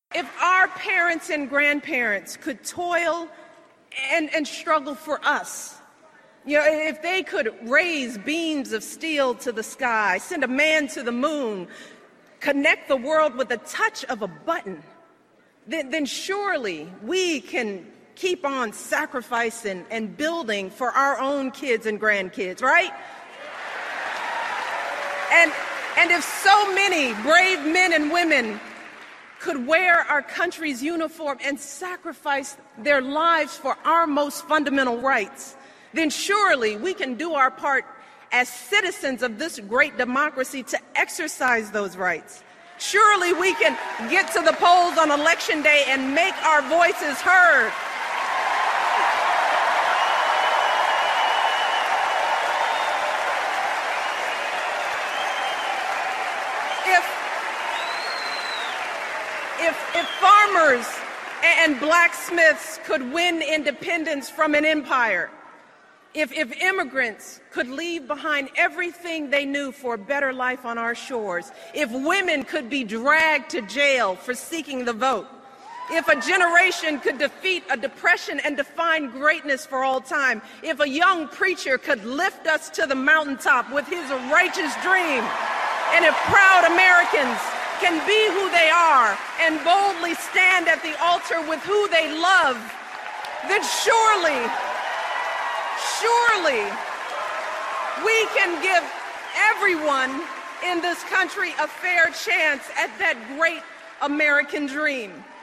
If our parents and grandparents could toil and struggle for us, if they could raise beams of steel to the sky, send a man to the moon, connect the world with the touch of a button, then surely we can keep on sacrificing and building for our own kids and grandkids, right? And if so many brave men and women could wear our country's uniform and sacrifice their lives for our most fundamental rights, then surely we can do our part as citizens of this great democracy to exercise those rights. Surely we can get to the polls on Election Day and make our voices heard. If farmers and blacksmiths could win independence from an empire, if immigrants could leave behind everything they knew for a better life on our shores, if women could be dragged to jail for seeking the vote, if a generation could defeat a depression and define greatness for all time, if a young preacher could lift us to the mountaintop with his righteous dream, and if proud Americans can be who they are and boldly stand at the altar with who they love, then surely we can give everyone in this country a fair chance at that great American dream.